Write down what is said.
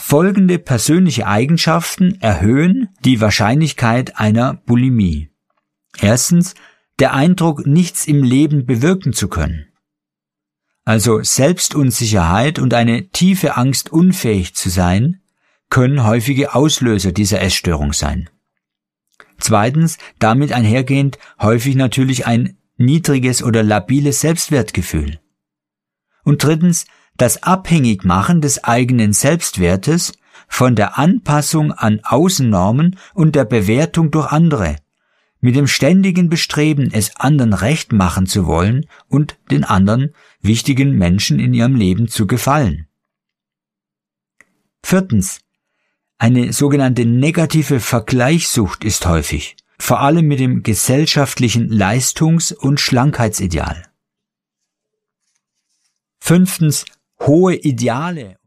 Folgende persönliche Eigenschaften erhöhen die Wahrscheinlichkeit einer Bulimie. Erstens, der Eindruck, nichts im Leben bewirken zu können. Also Selbstunsicherheit und eine tiefe Angst, unfähig zu sein, können häufige Auslöser dieser Essstörung sein. Zweitens, damit einhergehend häufig natürlich ein niedriges oder labiles Selbstwertgefühl. Und drittens, das Abhängigmachen des eigenen Selbstwertes von der Anpassung an Außennormen und der Bewertung durch andere, mit dem ständigen Bestreben, es anderen recht machen zu wollen und den anderen wichtigen Menschen in ihrem Leben zu gefallen. Viertens, eine sogenannte negative Vergleichssucht ist häufig, vor allem mit dem gesellschaftlichen Leistungs- und Schlankheitsideal. Fünftens, hohe Ideale